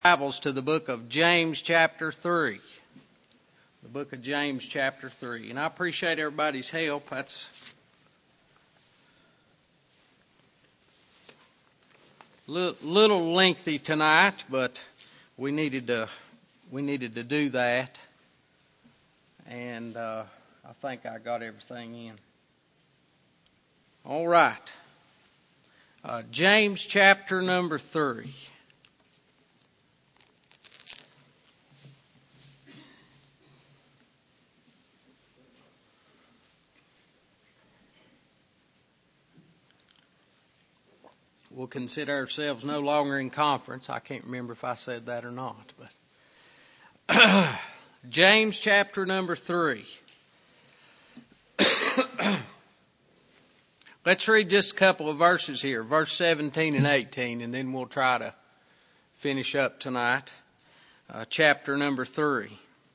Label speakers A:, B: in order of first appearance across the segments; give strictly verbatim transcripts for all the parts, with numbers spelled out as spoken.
A: Bibles to the book of James chapter three. The book of James chapter three. And I appreciate everybody's help. That's a little, little lengthy tonight, but we needed to we needed to do that. And uh, I think I got everything in. All right. Uh, James chapter number three. We'll consider ourselves no longer in conference. I can't remember if I said that or not. But James chapter number three. Let's read just a couple of verses here, verse seventeen and eighteen, and then we'll try to finish up tonight. Uh, chapter number three.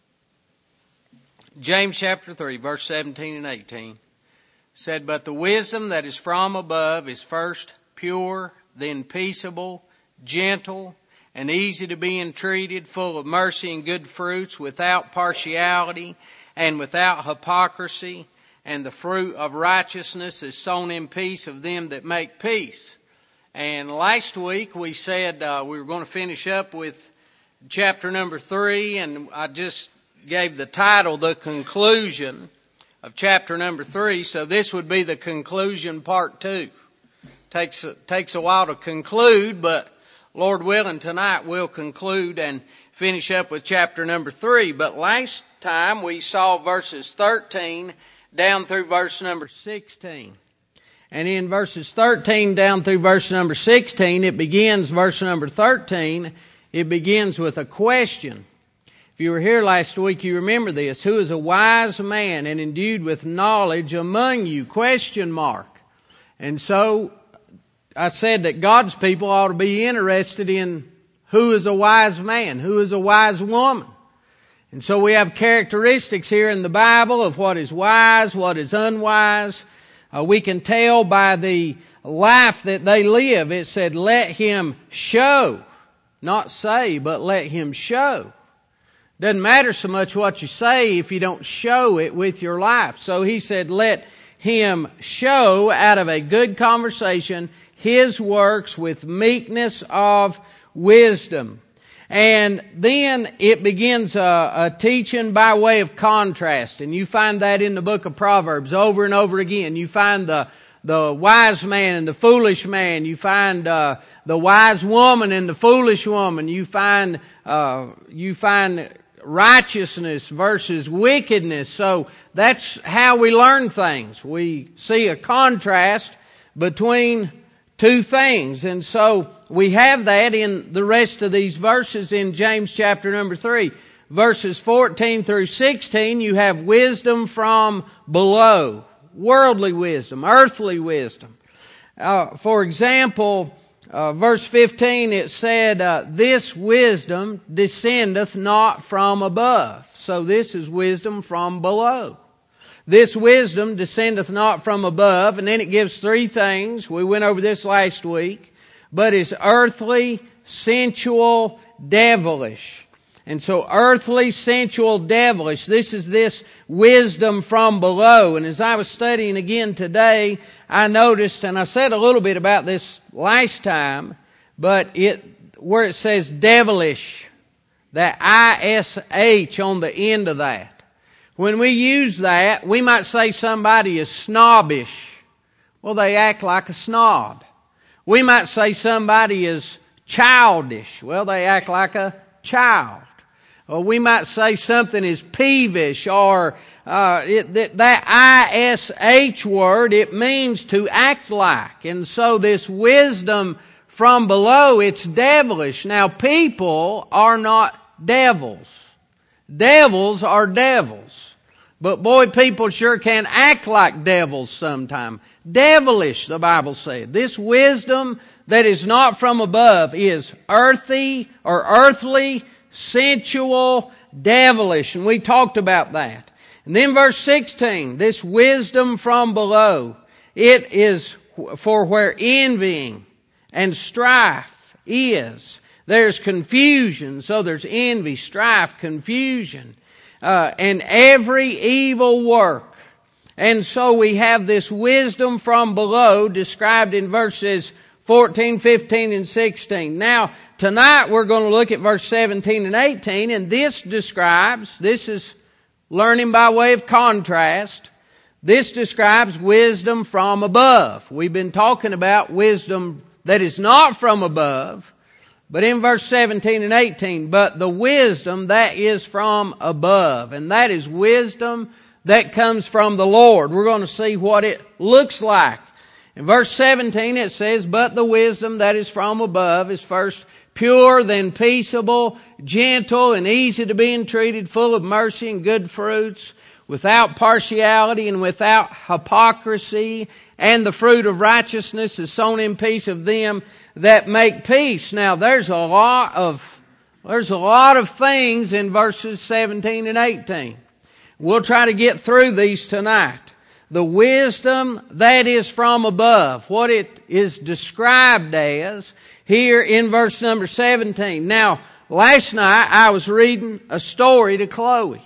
A: James chapter three, verse seventeen and eighteen said, "But the wisdom that is from above is first pure, then peaceable, gentle, and easy to be entreated, full of mercy and good fruits, without partiality and without hypocrisy. And the fruit of righteousness is sown in peace of them that make peace." And last week we said uh, we were going to finish up with chapter number three, and I just gave the title, The Conclusion of chapter number three. So this would be the conclusion part two. Takes, takes a while to conclude, but Lord willing, tonight we'll conclude and finish up with chapter number three. But last time we saw verses thirteen down through verse number sixteen. And in verses thirteen down through verse number sixteen, it begins, verse number thirteen, it begins with a question. If you were here last week, you remember this. Who is a wise man and endued with knowledge among you? Question mark. And so I said that God's people ought to be interested in who is a wise man, who is a wise woman. And so we have characteristics here in the Bible of what is wise, what is unwise. Uh, we can tell by the life that they live. It said, let him show, not say, but let him show. Doesn't matter so much what you say if you don't show it with your life. So he said, let him show out of a good conversation his works with meekness of wisdom. And then it begins a, a teaching by way of contrast. And you find that in the book of Proverbs over and over again. You find the, the wise man and the foolish man. You find uh, the wise woman and the foolish woman. You find, uh, you find righteousness versus wickedness. So that's how we learn things. We see a contrast between two things. And so we have that in the rest of these verses in James chapter number three. Verses fourteen through sixteen, you have wisdom from below. Worldly wisdom, earthly wisdom. Uh, for example, uh, verse fifteen, it said, uh, this wisdom descendeth not from above. So this is wisdom from below. This wisdom descendeth not from above. And then it gives three things. We went over this last week. But is earthly, sensual, devilish. And so earthly, sensual, devilish. This is this wisdom from below. And as I was studying again today, I noticed, and I said a little bit about this last time, but it where it says devilish, that I S H on the end of that. When we use that, we might say somebody is snobbish. Well, they act like a snob. We might say somebody is childish. Well, they act like a child. Or we might say something is peevish, or uh, it, that, that I S H word, it means to act like. And so this wisdom from below, it's devilish. Now, people are not devils. Devils are devils. But boy, people sure can act like devils sometime. Devilish, the Bible said. This wisdom that is not from above is earthy or earthly, sensual, devilish. And we talked about that. And then verse sixteen, this wisdom from below, it is for where envying and strife is, There's confusion. So there's envy, strife, confusion, uh, and every evil work. And so we have this wisdom from below described in verses fourteen, fifteen, and sixteen. Now, tonight we're going to look at verse seventeen and eighteen, and this describes, this is learning by way of contrast, this describes wisdom from above. We've been talking about wisdom that is not from above, but in verse seventeen and eighteen, but the wisdom that is from above, and that is wisdom that comes from the Lord. We're going to see what it looks like. In verse seventeen it says, but the wisdom that is from above is first pure, then peaceable, gentle, and easy to be entreated, full of mercy and good fruits, without partiality and without hypocrisy, and the fruit of righteousness is sown in peace of them that make peace. Now there's a lot of, there's a lot of things in verses seventeen and eighteen. We'll try to get through these tonight. The wisdom that is from above, what it is described as here in verse number seventeen. Now, last night I was reading a story to Chloe.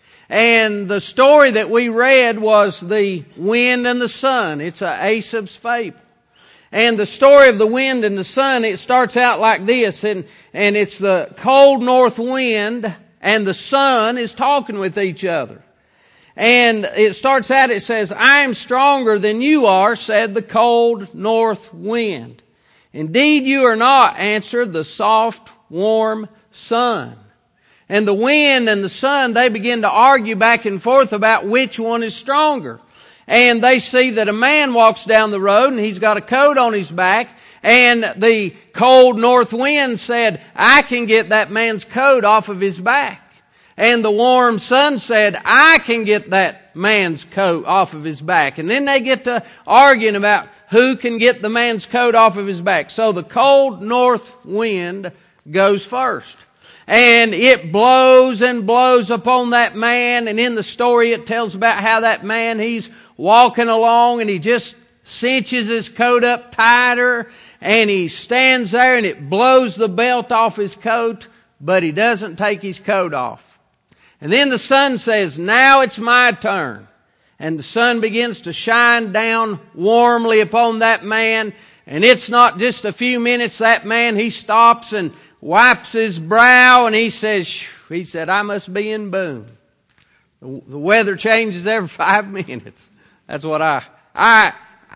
A: And the story that we read was the wind and the sun. It's a Aesop's fable. And the story of the wind and the sun, it starts out like this. And, and it's the cold north wind and the sun is talking with each other. And it starts out, it says, I am stronger than you are, said the cold north wind. Indeed you are not, answered the soft, warm sun. And the wind and the sun, they begin to argue back and forth about which one is stronger. And they see that a man walks down the road and he's got a coat on his back. And the cold north wind said, I can get that man's coat off of his back. And the warm sun said, I can get that man's coat off of his back. And then they get to arguing about who can get the man's coat off of his back. So the cold north wind goes first. And it blows and blows upon that man. And in the story it tells about how that man, he's walking along and he just cinches his coat up tighter. And he stands there and it blows the belt off his coat. But he doesn't take his coat off. And then the sun says, now it's my turn. And the sun begins to shine down warmly upon that man. And it's not just a few minutes. That man, he stops and wipes his brow and he says, he said, I must be in Boone. The, the weather changes every five minutes. That's what I, I,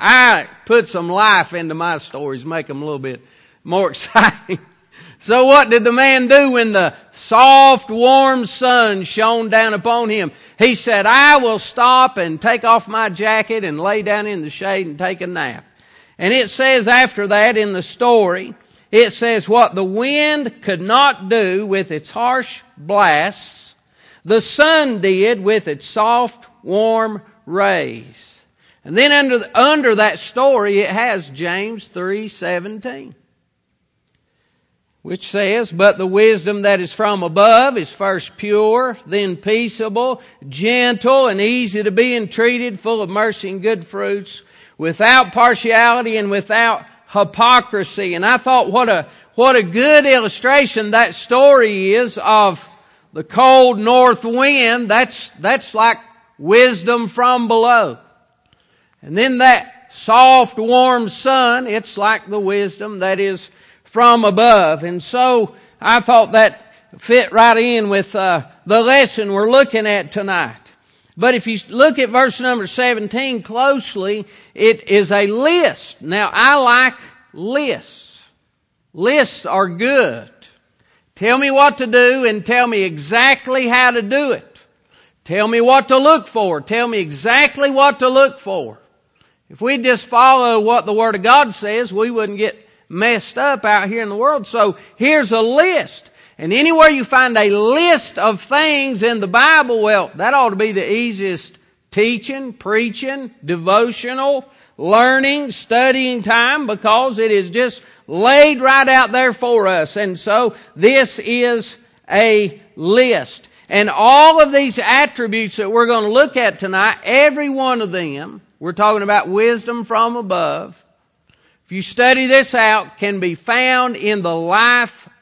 A: I put some life into my stories, make them a little bit more exciting. So what did the man do when the soft, warm sun shone down upon him? He said, I will stop and take off my jacket and lay down in the shade and take a nap. And it says after that in the story, it says what the wind could not do with its harsh blasts, the sun did with its soft, warm rays. And then under, the, under that story it has James three seventeen. Which says, but the wisdom that is from above is first pure, then peaceable, gentle, and easy to be entreated, full of mercy and good fruits, without partiality and without hypocrisy. And I thought what a, what a good illustration that story is of the cold north wind. That's, that's like wisdom from below. And then that soft, warm sun, it's like the wisdom that is from above. And so I thought that fit right in with uh, the lesson we're looking at tonight. But if you look at verse number seventeen closely, it is a list. Now I like lists. Lists are good. Tell me what to do and tell me exactly how to do it. Tell me what to look for. Tell me exactly what to look for. If we just follow what the Word of God says, we wouldn't get messed up out here in the world. So here's a list. And anywhere you find a list of things in the Bible, well, that ought to be the easiest teaching, preaching, devotional, learning, studying time, because it is just laid right out there for us. And so this is a list. And all of these attributes that we're going to look at tonight, every one of them, we're talking about wisdom from above. If you study this out, can be found in the life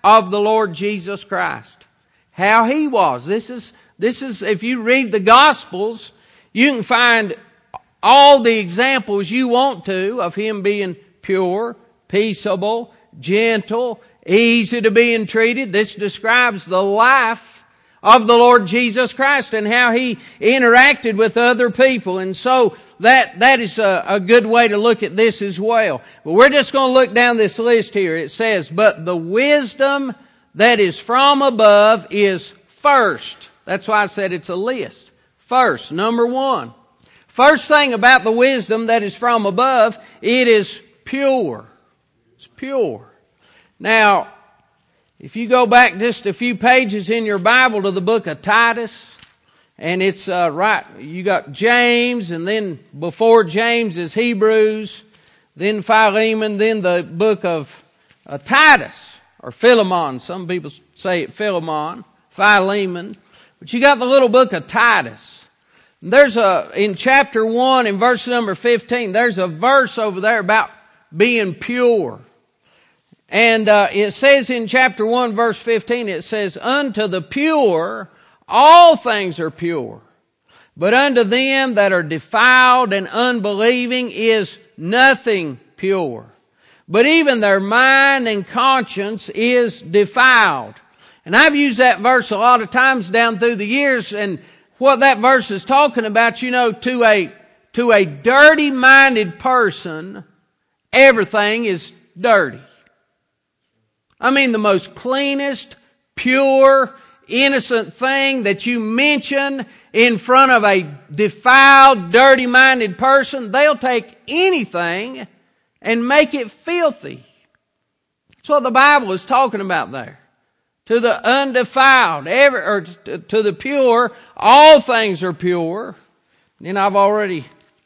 B: of the Lord Jesus Christ. How He was. This is, this is, if you read the Gospels, you can find all the examples you want to of Him being pure, peaceable, gentle, easy to be entreated. This describes the life of the Lord Jesus Christ and how He interacted with other people. And so that, that is a, a good way to look at this as well. But we're just going to look down this list here. It says, but the wisdom that is from above is first. That's why I said it's a list. First, number one. First thing about the wisdom that is from above, it is pure. It's pure. Now, if you go back just a few pages in your Bible to the book of Titus, and it's uh, right, you got James, and then before James is Hebrews, then Philemon, then the book of uh, Titus, or Philemon. Some people say it Philemon, Philemon. But you got the little book of Titus. There's a, in chapter one, in verse number fifteen, there's a verse over there about being pure. And uh, it says in chapter one, verse fifteen, it says, unto the pure all things are pure, but unto them that are defiled and unbelieving is nothing pure. But even their mind and conscience is defiled. And I've used that verse a lot of times down through the years, and what that verse is talking about, you know, to a, to a dirty-minded person, everything is dirty. I mean, the most cleanest, pure, innocent thing that you mention in front of a defiled, dirty-minded person, they'll take anything and make it filthy. That's what the Bible is talking about there. To the undefiled, every, or to the pure, all things are pure. And I've already,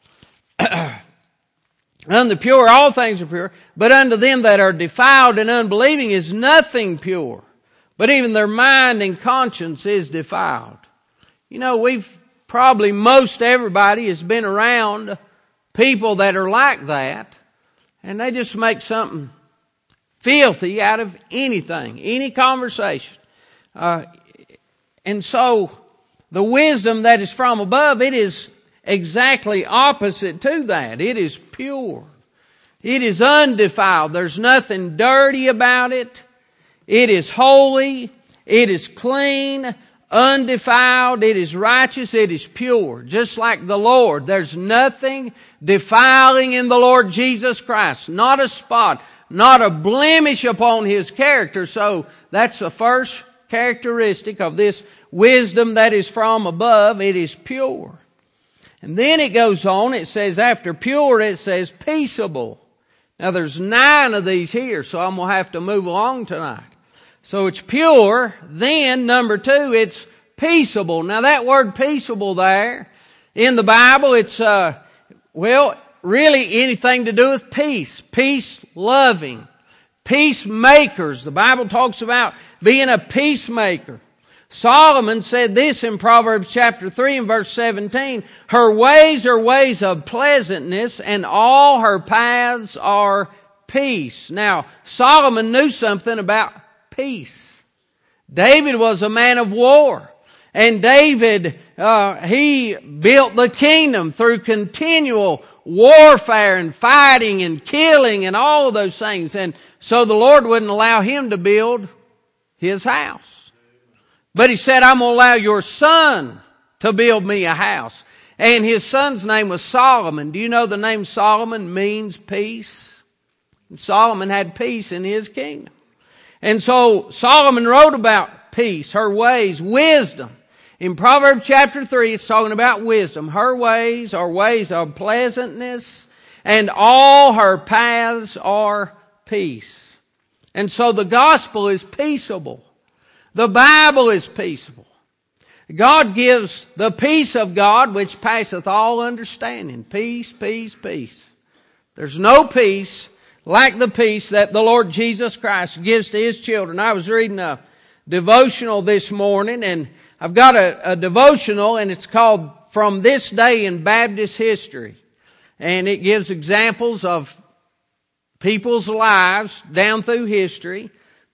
B: unto the pure, all things are pure. But unto them that are defiled and unbelieving is nothing pure. But even their mind and conscience is defiled. You know, we've probably, most everybody has been around people that are like that. And they just make something filthy out of anything, any conversation. Uh, and so the wisdom that is from above, it is exactly opposite to that. It is pure. It is undefiled. There's nothing dirty about it. It is holy. It is clean, undefiled. It is righteous. It is pure. Just like the Lord. There's nothing defiling in the Lord Jesus Christ. Not a spot. Not a blemish upon His character. So that's the first characteristic of this wisdom that is from above. It is pure. And then it goes on. It says after pure, it says peaceable. Now there's nine of these here, so I'm going to have to move along tonight. So it's pure. Then number two, it's peaceable. Now that word peaceable there in the Bible, it's, uh, well, really anything to do with peace. Peace loving. Peacemakers. The Bible talks about being a peacemaker. Solomon said this in Proverbs chapter three and verse seventeen. Her ways are ways of pleasantness and all her paths are peace. Now, Solomon knew something about peace. David was a man of war. And David, uh, he built the kingdom through continual warfare and fighting and killing and all of those things. And so the Lord wouldn't allow him to build His house. But He said, I'm going to allow your son to build me a house. And his son's name was Solomon. Do you know the name Solomon means peace? And Solomon had peace in his kingdom. And so Solomon wrote about peace, her ways, wisdom. In Proverbs chapter three, it's talking about wisdom. Her ways are ways of pleasantness, and all her paths are peace. And so the gospel is peaceable. The Bible is peaceable. God gives the peace of God which passeth all understanding. Peace, peace, peace. There's no peace like the peace that the Lord Jesus Christ gives to His children. I was reading a devotional this morning, and I've got a, a devotional, and it's called From This Day in Baptist History. And it gives examples of people's lives down through history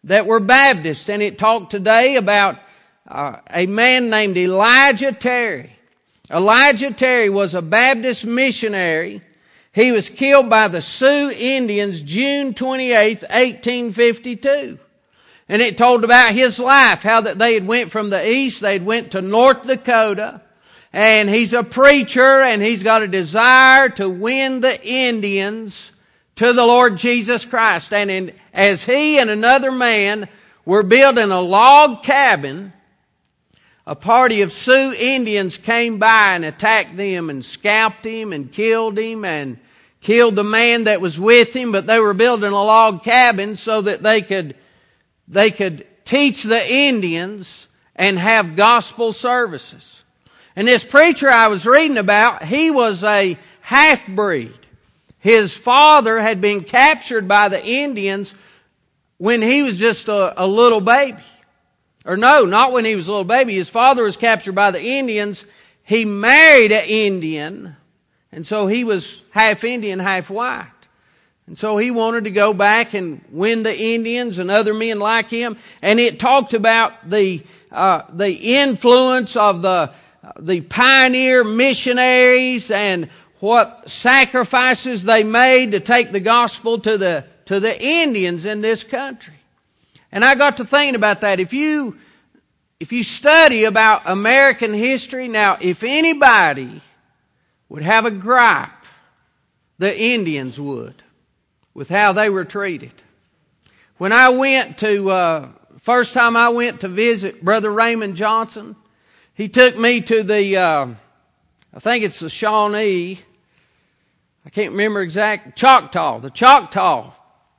B: that were Baptists. And it talked today about uh, a man named Elijah Terry. Elijah Terry was a Baptist missionary. He was killed by the Sioux Indians June twenty-eighth, eighteen fifty-two. And it told about his life, how that they had went from the east, they had went to North Dakota. And he's a preacher, and he's got a desire to win the Indians to the Lord Jesus Christ. And in, as he and another man were building a log cabin, a party of Sioux Indians came by and attacked them and scalped him and killed him and killed the man that was with him. But they were building a log cabin so that they could, they could teach the Indians and have gospel services. And this preacher I was reading about, he was a half-breed. His father had been captured by the Indians when he was just a, a little baby. Or no, not when he was a little baby. His father was captured by the Indians. He married an Indian, and so he was half Indian, half white. And so he wanted to go back and win the Indians and other men like him. And it talked about the uh, the influence of the the pioneer missionaries and what sacrifices they made to take the gospel to the to the Indians in this country. And I got to thinking about that. If you if you study about American history, now if anybody would have a gripe, the Indians would, with how they were treated. When I went to uh, first time I went to visit Brother Raymond Johnson, he took me to the, uh, I think it's the Shawnee, I can't remember exact, Choctaw, the Choctaw,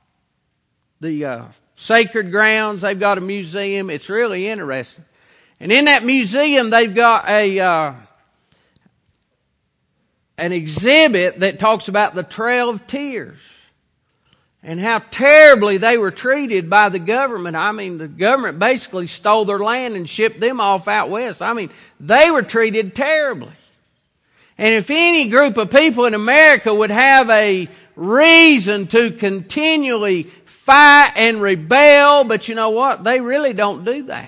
B: the uh, sacred grounds. They've got a museum. It's really interesting. And in that museum, they've got a uh, an exhibit that talks about the Trail of Tears and how terribly they were treated by the government. I mean, the government basically stole their land and shipped them off out west. I mean, they were treated terribly. And if any group of people in America would have a reason to continually fight and rebel, but you know what? They really don't do that.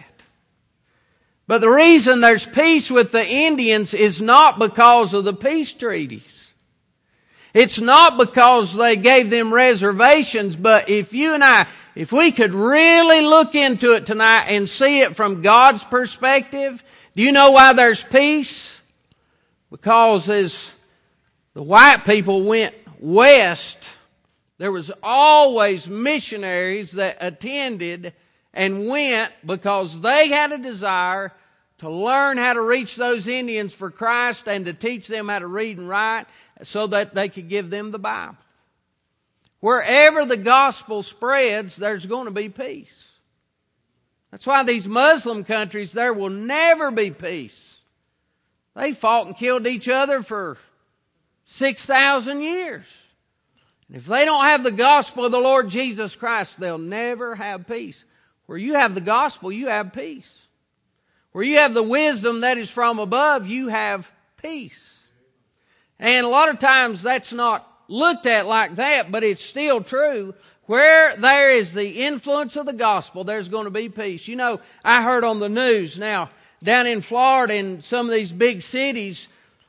B: But the reason there's peace with the Indians is not because of the peace treaties. It's not because they gave them reservations, but if you and I, if we could really look into it tonight and see it from God's perspective, do you know why there's peace? Because as the white people went west, there was always missionaries that attended and went because they had a desire to learn how to reach those Indians for Christ and to teach them how to read and write so that they could give them the Bible. Wherever the gospel spreads, there's going to be peace. That's why these Muslim countries, there will never be peace. They fought and killed each other for six thousand years. And if they don't have the gospel of the Lord Jesus Christ, they'll never have peace. Where you have the gospel, you have peace. Where you have the wisdom that is from above, you have peace. And a lot of times that's not looked at like that, but it's still true. Where there is the influence of the gospel, there's going to be peace. You know, I heard on the news now, down in Florida, in some of these big cities,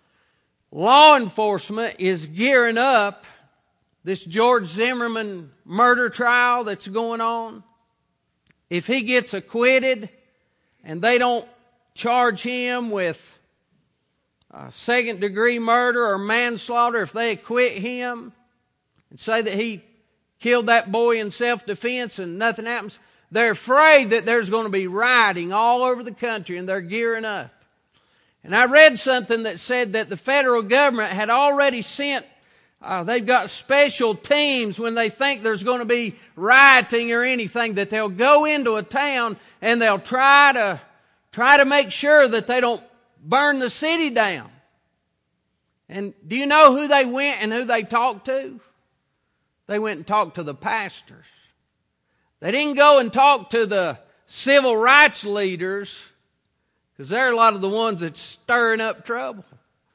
B: law enforcement is gearing up this George Zimmerman murder trial that's going on. If he gets acquitted and they don't charge him with uh, second degree murder or manslaughter, if they acquit him and say that he killed that boy in self-defense and nothing happens, they're afraid that there's going to be rioting all over the country, and they're gearing up. And I read something that said that the federal government had already sent, uh, they've got special teams when they think there's going to be rioting or anything, that they'll go into a town and they'll try to try to make sure that they don't burn the city down. And do you know who they went and who they talked to? They went and talked to the pastors. They didn't go and talk to the civil rights leaders, because they're a lot of the ones that's stirring up trouble.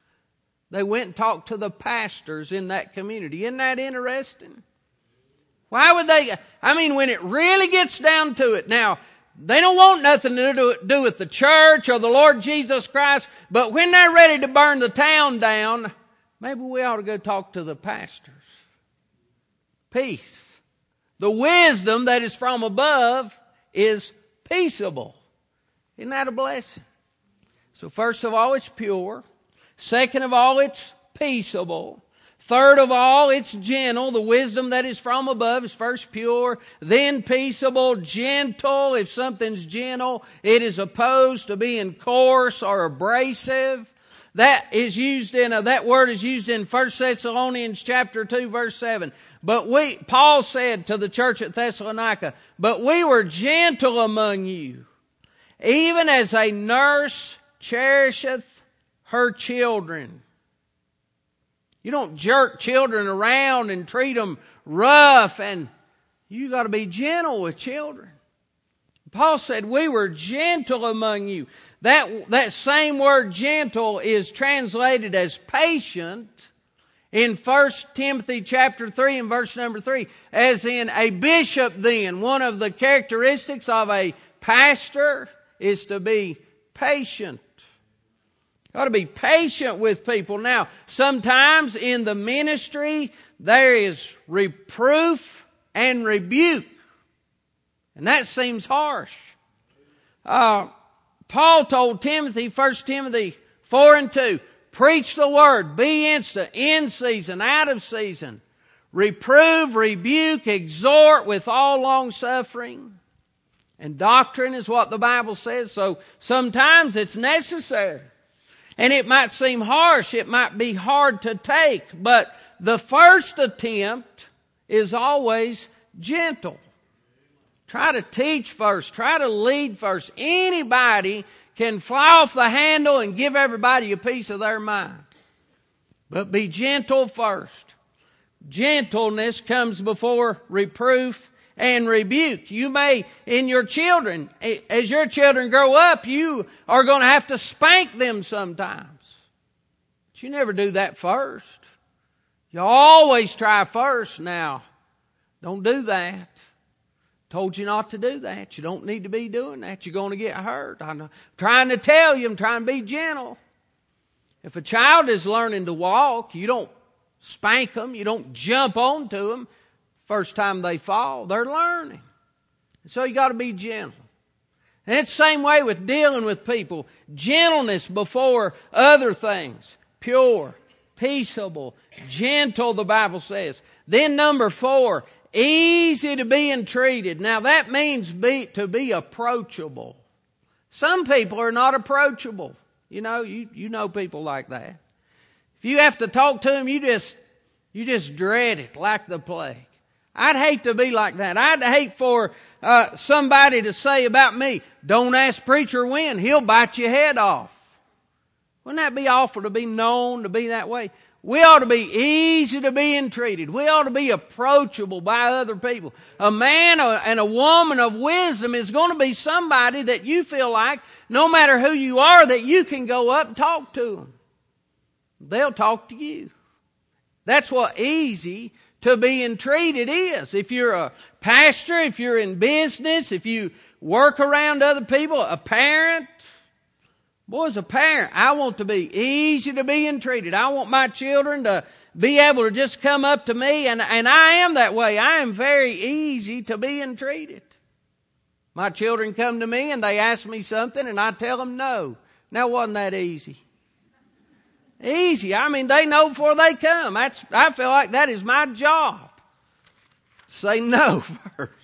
B: They went and talked to the pastors in that community. Isn't that interesting? Why would they? I mean, when it really gets down to it. Now, they don't want nothing to do, do with the church or the Lord Jesus Christ, but when they're ready to burn the town down, maybe we ought to go talk to the pastors. Peace. The wisdom that is from above is peaceable. Isn't that a blessing? So first of all, it's pure. Second of all, it's peaceable. Third of all, it's gentle. The wisdom that is from above is first pure, then peaceable, gentle. If something's gentle, it is opposed to being coarse or abrasive. That is used in a, that word is used in First Thessalonians chapter two, verse seven. But we, Paul said to the church at Thessalonica, but we were gentle among you, even as a nurse cherisheth her children. You don't jerk children around and treat them rough, and you got to be gentle with children. Paul said, we were gentle among you. That, that same word gentle is translated as patient in First Timothy chapter three and verse number three. As in a bishop then, one of the characteristics of a pastor is to be patient. Got to be patient with people. Now, sometimes in the ministry, there is reproof and rebuke. And that seems harsh. Uh, Paul told Timothy, First Timothy four and two, preach the word, be instant, in season, out of season. Reprove, rebuke, exhort with all long suffering. And doctrine is what the Bible says. So sometimes it's necessary. And it might seem harsh, it might be hard to take, but the first attempt is always gentle. Try to teach first, try to lead first. Anybody can fly off the handle and give everybody a piece of their mind. But be gentle first. Gentleness comes before reproof and rebuke. You may, in your children, as your children grow up, you are going to have to spank them sometimes. But you never do that first. You always try first. Now, don't do that. Told you not to do that. You don't need to be doing that. You're going to get hurt. I'm trying to tell you, I'm trying to be gentle. If a child is learning to walk, you don't spank them. You don't jump onto them. First time they fall, they're learning. So you got to be gentle. And it's the same way with dealing with people. Gentleness before other things. Pure, peaceable, gentle, the Bible says. Then number four, easy to be entreated. Now that means be, to be approachable. Some people are not approachable. You know, you, you know people like that. If you have to talk to them, you just, you just dread it like the plague. I'd hate to be like that. I'd hate for uh, somebody to say about me, don't ask preacher when, he'll bite your head off. Wouldn't that be awful to be known to be that way? We ought to be easy to be entreated. We ought to be approachable by other people. A man and a woman of wisdom is going to be somebody that you feel like, no matter who you are, that you can go up and talk to them. They'll talk to you. That's what easy to be entreated is. If you're a pastor, if you're in business, if you work around other people, a parent. Boy, as a parent, I want to be easy to be entreated. I want my children to be able to just come up to me, and, and I am that way. I am very easy to be entreated. My children come to me and they ask me something and I tell them no. Now, wasn't that easy? Easy. I mean, they know before they come. That's, I feel like that is my job. Say no first.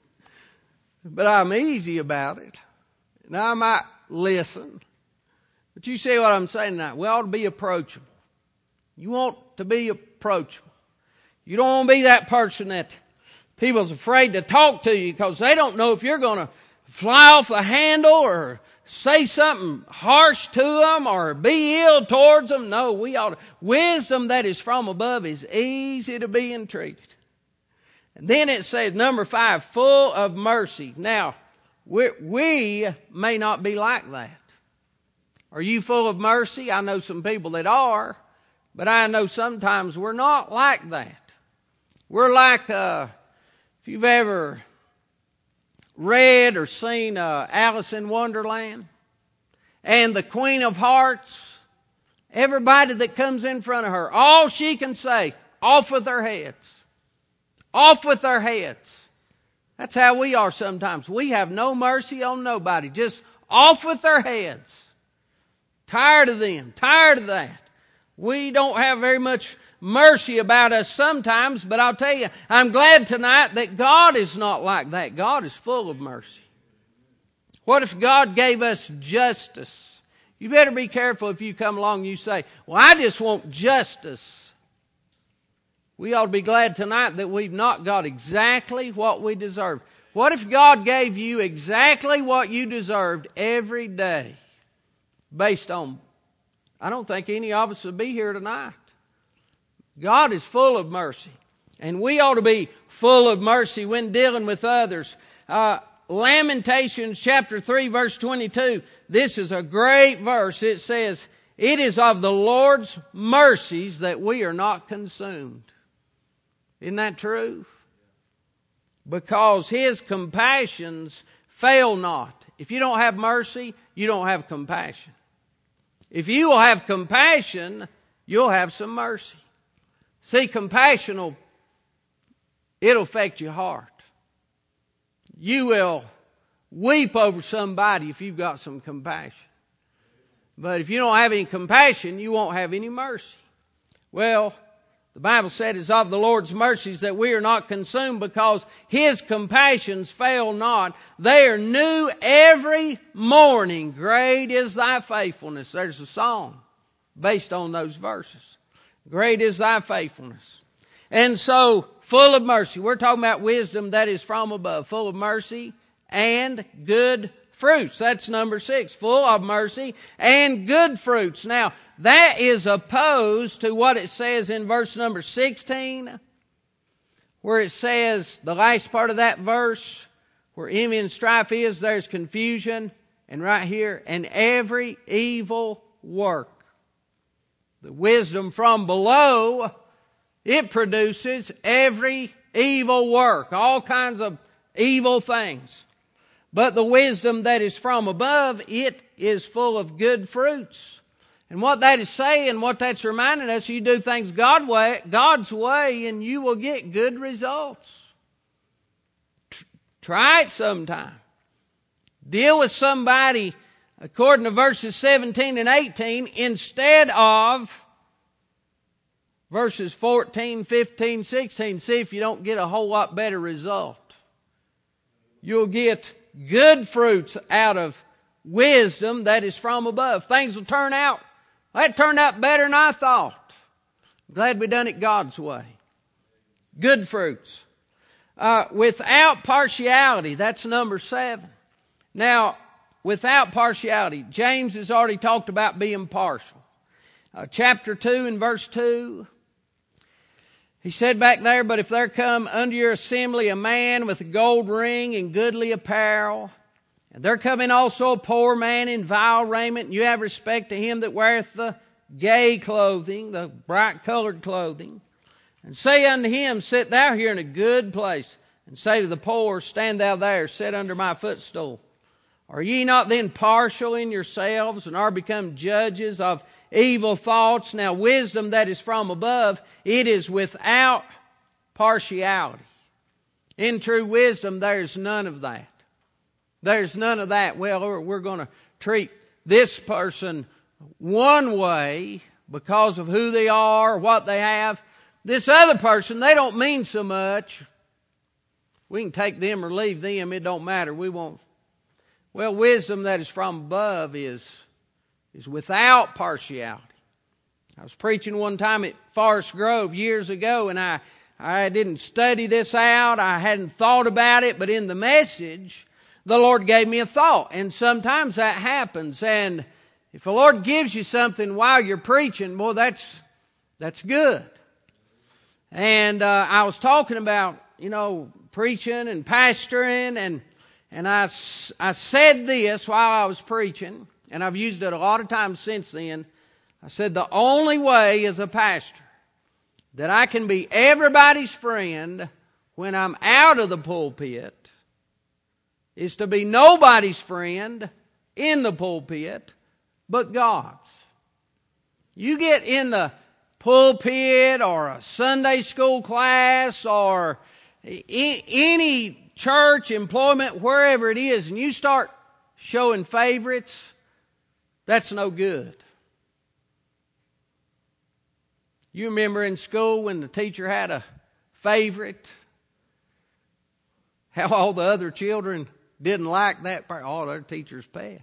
B: But I'm easy about it. Now I might listen. But you see what I'm saying tonight. We ought to be approachable. You want to be approachable. You don't want to be that person that people's afraid to talk to you because they don't know if you're going to fly off the handle or say something harsh to them or be ill towards them. No, we ought to. Wisdom that is from above is easy to be entreated. And then it says, number five, full of mercy. Now, we, we may not be like that. Are you full of mercy? I know some people that are, but I know sometimes we're not like that. We're like, uh, If you've ever read or seen uh, Alice in Wonderland and the Queen of Hearts, everybody that comes in front of her, all she can say, off with their heads. Off with their heads. That's how we are sometimes. We have no mercy on nobody. Just off with their heads. Tired of them. Tired of that. We don't have very much mercy about us sometimes, but I'll tell you, I'm glad tonight that God is not like that. God is full of mercy. What if God gave us justice? You better be careful if you come along and you say, well, I just want justice. We ought to be glad tonight that we've not got exactly what we deserve. What if God gave you exactly what you deserved every day based on, I don't think any of us would be here tonight. God is full of mercy. And we ought to be full of mercy when dealing with others. Uh, Lamentations chapter three verse twenty-two. This is a great verse. It says, it is of the Lord's mercies that we are not consumed. Isn't that true? Because His compassions fail not. If you don't have mercy, you don't have compassion. If you will have compassion, you'll have some mercy. See, compassion will, it'll affect your heart. You will weep over somebody if you've got some compassion. But if you don't have any compassion, you won't have any mercy. Well, the Bible said it's of the Lord's mercies that we are not consumed because His compassions fail not. They are new every morning. Great is thy faithfulness. There's a song based on those verses. Great is thy faithfulness. And so, full of mercy. We're talking about wisdom that is from above. Full of mercy and good fruits. That's number six. Full of mercy and good fruits. Now, that is opposed to what it says in verse number sixteen, where it says, the last part of that verse, where envy and strife is, there's confusion. And right here, and every evil work. The wisdom from below, it produces every evil work, all kinds of evil things. But the wisdom that is from above, it is full of good fruits. And what that is saying, what that's reminding us, you do things God way, God's way and you will get good results. Try it sometime. Deal with somebody according to verses seventeen and eighteen, instead of verses fourteen, fifteen, sixteen. See if you don't get a whole lot better result. You'll get good fruits out of wisdom that is from above. Things will turn out. That turned out better than I thought. I'm glad we done it God's way. Good fruits. Uh, without partiality. That's number seven. Now, without partiality. James has already talked about being partial. Uh, chapter two and verse two. He said back there, but if there come unto your assembly a man with a gold ring and goodly apparel, and there come in also a poor man in vile raiment, and you have respect to him that weareth the gay clothing, the bright colored clothing, and say unto him, sit thou here in a good place, and say to the poor, stand thou there, sit under my footstool. Are ye not then partial in yourselves, and are become judges of evil thoughts? Now wisdom that is from above, it is without partiality. In true wisdom, there's none of that. There's none of that. Well, we're going to treat this person one way because of who they are, what they have. This other person, they don't mean so much. We can take them or leave them. It don't matter. We won't. Well, wisdom that is from above is, is without partiality. I was preaching one time at Forest Grove years ago, and I, I didn't study this out. I hadn't thought about it, but in the message, the Lord gave me a thought. And sometimes that happens. And if the Lord gives you something while you're preaching, boy, that's, that's good. And uh, I was talking about, you know, preaching and pastoring, and And I, I said this while I was preaching, and I've used it a lot of times since then. I said, the only way as a pastor that I can be everybody's friend when I'm out of the pulpit is to be nobody's friend in the pulpit but God's. You get in the pulpit or a Sunday school class or any church employment, wherever it is, and you start showing favorites, that's no good. You remember in school when the teacher had a favorite, how all the other children didn't like that part. Oh, their teacher's pet.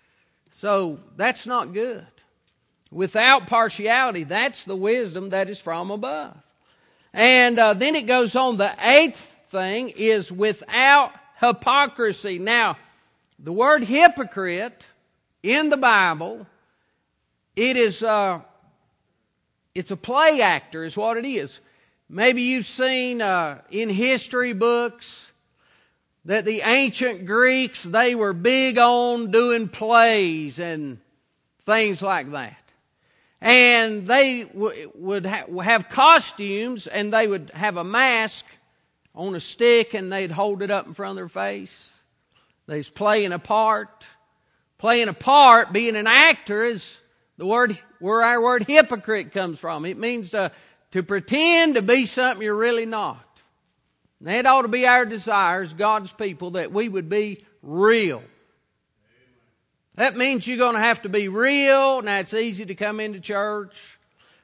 B: So that's not good. Without partiality, that's the wisdom that is from above. And uh, then it goes on. The eighth thing is without hypocrisy. Now, the word hypocrite in the Bible, it is uh, it's a play actor is what it is. Maybe you've seen uh, in history books that the ancient Greeks, they were big on doing plays and things like that. And they w- would ha- have costumes, and they would have a mask on a stick, and they'd hold it up in front of their face. They was playing a part. Playing a part, being an actor, is the word where our word hypocrite comes from. It means to, to pretend to be something you're really not. And that ought to be our desire as God's people, that we would be real. That means you're going to have to be real. Now, it's easy to come into church,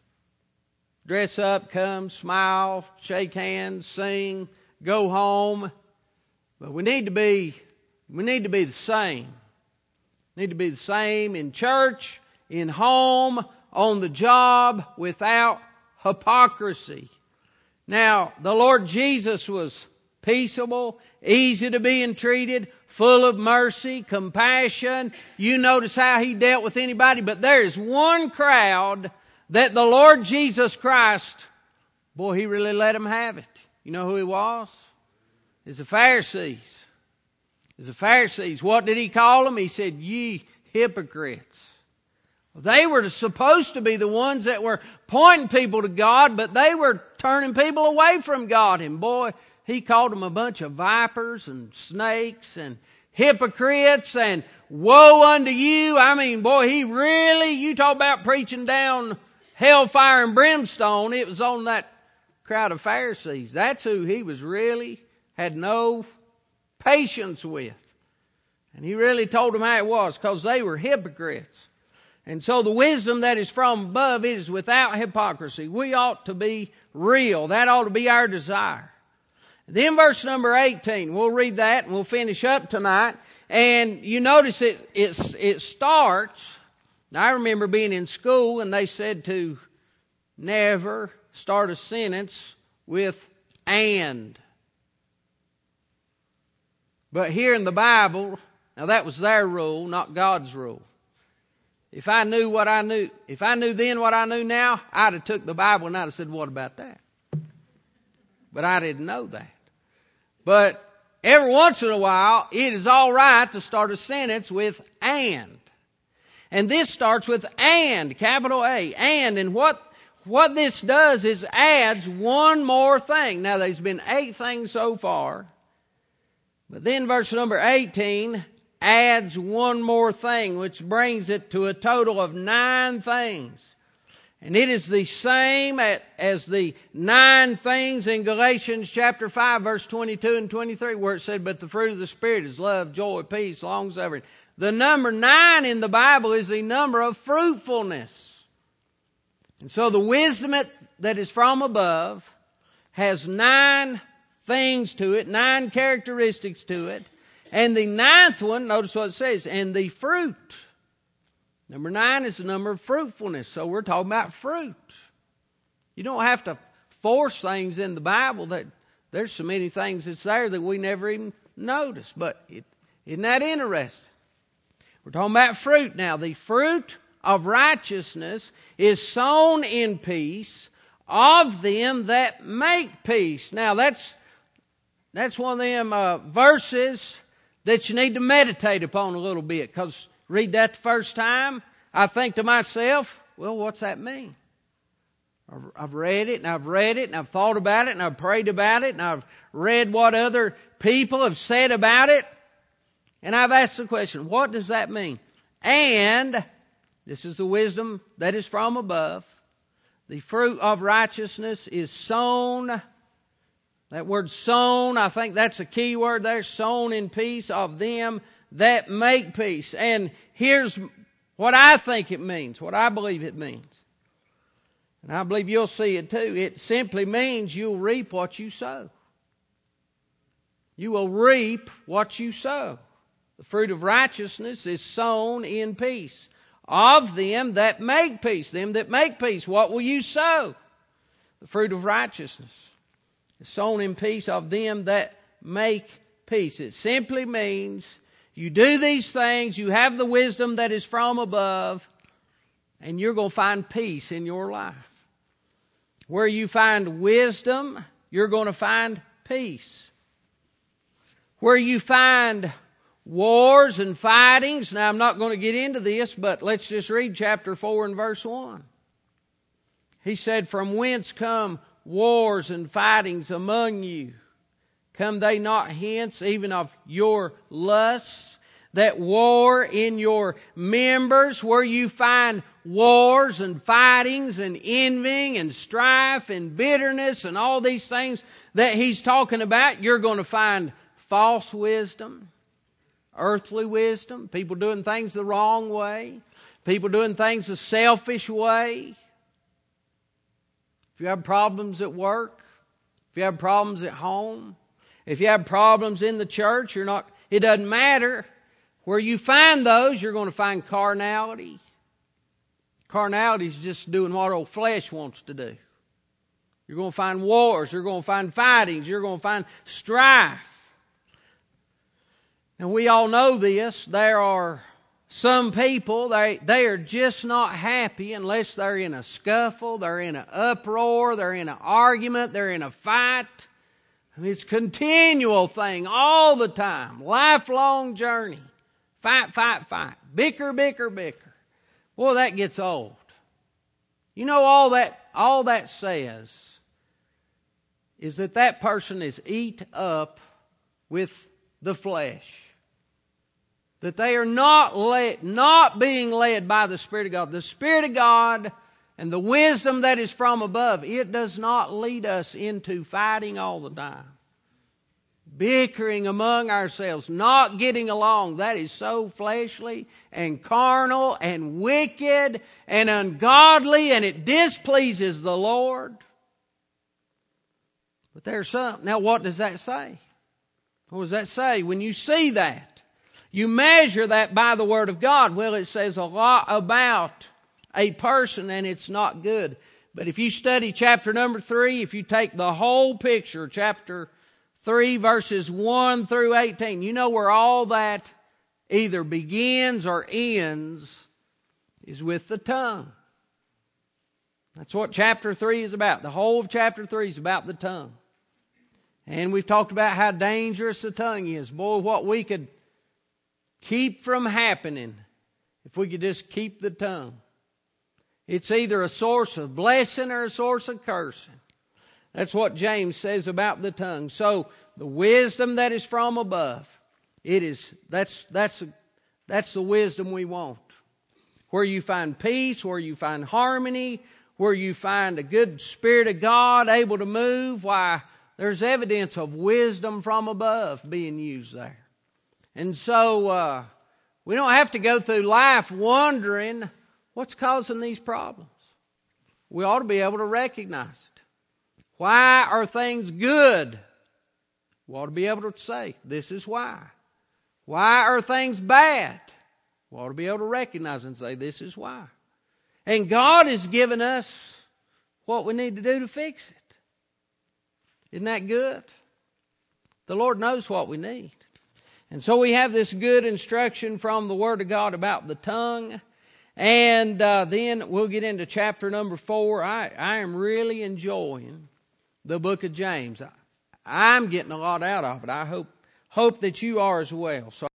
B: dress up, come, smile, shake hands, sing, go home. But we need to be, we need to be the same. We need to be the same in church, in home, on the job, without hypocrisy. Now, the Lord Jesus was peaceable, easy to be entreated, full of mercy, compassion. You notice how He dealt with anybody. But there is one crowd that the Lord Jesus Christ, boy, He really let them have it. You know who He was? It's the Pharisees. It's the Pharisees. What did He call them? He said, ye hypocrites. They were supposed to be the ones that were pointing people to God, but they were turning people away from God. And boy, He called them a bunch of vipers and snakes and hypocrites and woe unto you. I mean, boy, He really, you talk about preaching down hellfire and brimstone. It was on that crowd of Pharisees. That's who He was really, had no patience with. And He really told them how it was, because they were hypocrites. And so the wisdom that is from above, it is without hypocrisy. We ought to be real. That ought to be our desire. Then verse number eighteen, we'll read that and we'll finish up tonight. And you notice it, it's, it starts, I remember being in school and they said to never start a sentence with and. But here in the Bible, now that was their rule, not God's rule. If I knew what I knew, if I knew then what I knew now, I'd have took the Bible and I'd have said, what about that? But I didn't know that. But every once in a while, it is all right to start a sentence with and. And this starts with and, capital A, and. And what, what this does is adds one more thing. Now, there's been eight things so far. But then verse number eighteen adds one more thing, which brings it to a total of nine things. And it is the same as the nine things in Galatians chapter five, verse twenty-two and twenty-three, where it said, but the fruit of the Spirit is love, joy, peace, long-suffering. The number nine in the Bible is the number of fruitfulness. And so the wisdom that is from above has nine things to it, nine characteristics to it. And the ninth one, notice what it says, and the fruit. Number nine is the number of fruitfulness. So we're talking about fruit. You don't have to force things in the Bible. That there's so many things that's there that we never even notice. But it, isn't that interesting? We're talking about fruit now. The fruit of righteousness is sown in peace of them that make peace. Now that's that's one of them uh, verses that you need to meditate upon a little bit, because read that the first time, I think to myself, well, what's that mean? I've read it and I've read it and I've thought about it and I've prayed about it and I've read what other people have said about it. And I've asked the question, what does that mean? And this is the wisdom that is from above. The fruit of righteousness is sown. That word sown, I think that's a key word there. Sown in peace of them that make peace. And here's what I think it means, what I believe it means. And I believe you'll see it too. It simply means you'll reap what you sow. You will reap what you sow. The fruit of righteousness is sown in peace of them that make peace. Them that make peace. What will you sow? The fruit of righteousness is sown in peace of them that make peace. It simply means you do these things, you have the wisdom that is from above, and you're going to find peace in your life. Where you find wisdom, you're going to find peace. Where you find wars and fightings, now I'm not going to get into this, but let's just read chapter four and verse one. He said, from whence come wars and fightings among you? Come they not hence even of your lusts that war in your members? Where you find wars and fightings and envying and strife and bitterness and all these things that he's talking about, you're going to find false wisdom, earthly wisdom, people doing things the wrong way, people doing things the selfish way. If you have problems at work, if you have problems at home, if you have problems in the church, you're not, it doesn't matter. Where you find those, you're going to find carnality. Carnality is just doing what old flesh wants to do. You're going to find wars. You're going to find fightings. You're going to find strife. And we all know this. There are some people, they, they are just not happy unless they're in a scuffle, they're in an uproar, they're in an argument, they're in a fight. I mean, it's a continual thing all the time. Lifelong journey. Fight, fight, fight. Bicker, bicker, bicker. Boy, that gets old. You know, all that, all that says is that that person is eat up with the flesh. That they are not led, not being led by the Spirit of God. The Spirit of God and the wisdom that is from above, it does not lead us into fighting all the time. Bickering among ourselves, not getting along. That is so fleshly and carnal and wicked and ungodly, and it displeases the Lord. But there's some. Now what does that say? What does that say? When you see that, you measure that by the Word of God. Well, it says a lot about a person, and it's not good. But if you study chapter number three, if you take the whole picture, chapter three, verses one through eighteen, you know where all that either begins or ends is with the tongue. That's what chapter three is about. The whole of chapter three is about the tongue. And we've talked about how dangerous the tongue is. Boy, what we could keep from happening if we could just keep the tongue. It's either a source of blessing or a source of cursing. That's what James says about the tongue. So the wisdom that is from above, it is that's that's that's the wisdom we want. Where you find peace, where you find harmony, where you find a good Spirit of God able to move, why there's evidence of wisdom from above being used there. And so uh, we don't have to go through life wondering what's causing these problems. We ought to be able to recognize it. Why are things good? We ought to be able to say, this is why. Why are things bad? We ought to be able to recognize and say, this is why. And God has given us what we need to do to fix it. Isn't that good? The Lord knows what we need. And so we have this good instruction from the Word of God about the tongue. And uh, then we'll get into chapter number four. I, I am really enjoying the book of James. I, I'm getting a lot out of it. I hope hope that you are as well. So